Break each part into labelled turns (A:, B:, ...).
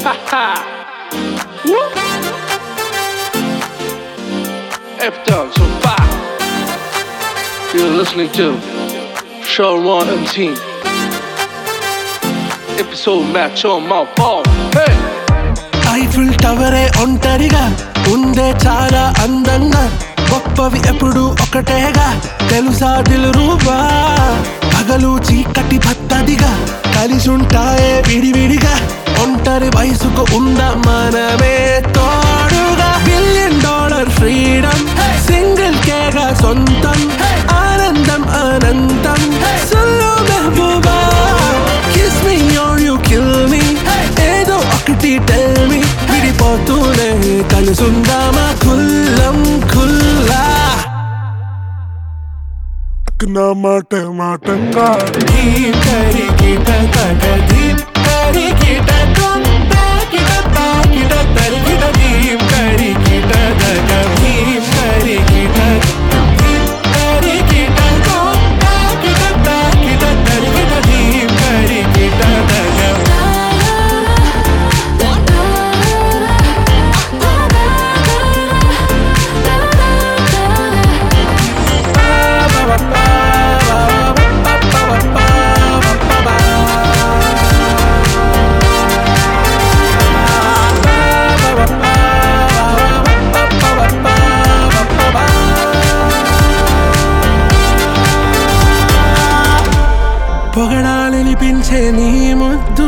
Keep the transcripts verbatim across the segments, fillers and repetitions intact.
A: Woo! F-Dog, so fire. You're listening to Sharon and Team. Episode match on my phone. Hey!
B: Eiffel టవరే ఒంటరిగా ఉందే చాలా అందంగా, గొప్పవి ఎప్పుడు ఒకటేగా తెలుసా దిల్‌రుబా. పగలు చీకటి పత్తదిగా కలిసుంటాయే విడివిడిగా, ఒంటరి వయసుకు ఉందా మనమే తోడుగా. బిలియన్ డాలర్ ఫ్రీడమ్ సింగిల్ కేగా సొంతం, ఆనందం అనంతం సొల్లు మెహబూబా. Kiss me or you kill me, ఏదో ఒకటి టెల్ మీ, విడిపోతూనే కలుసుందామా కుల్లం కుల్లా.
C: నా మాట మాటంగా
B: ధీమ్ తరికిట తగ ధీమ్ తరికిట కొంత కిట తాకిట తరికిట ధీమ్ తరికిట తగ ధీమ్ తరికిట ధీమ్ తరికిట కొంత కిట తాకిట తరికిట ధీమ్ తరికిట తగ. పొగడాలనిపించే నీ ముద్దు,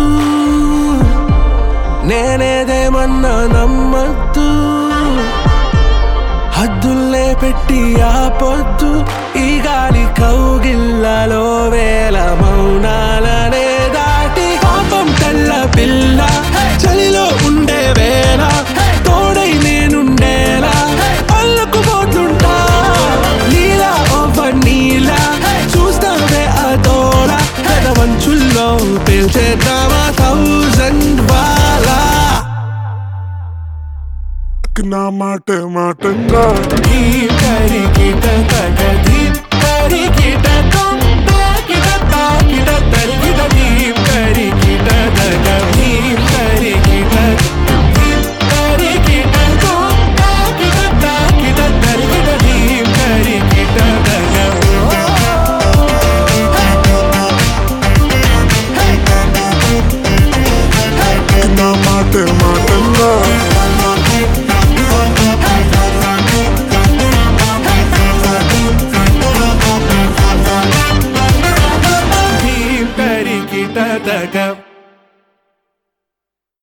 B: నేనేదేమన్నా నమ్మద్దు. హద్దుల్లే పెట్టి ఆపొద్దు, ఈ గాలి కౌగిల్లలో వేల మౌనాలనే దాటి. పాపం తెల్ల పిల్ల చలిలో ఉండే వేళ, తోడై నేనుండేలా అల్లుకుపోతుంటా. నీలా ఓవర్ నీలా చూస్తావే అదోల, పెదవంచుల్లో పేల్చేద్దామా థౌజండ్ వాలా.
C: నా మాట మాటంగా
B: ధీమ్ తరికిట తగ ధీమ్ తరికిట కొంత కిట తాకిట తరికిట ధీమ్ తరికిట తగ ధీమ్ తరికిట ధీమ్ తరికిట కొంత కిట తాకిట తరికిట ధీమ్ తరికిట తగ.
C: నా మాట మాటంగా
B: ధీమ్ తరికిట తగ.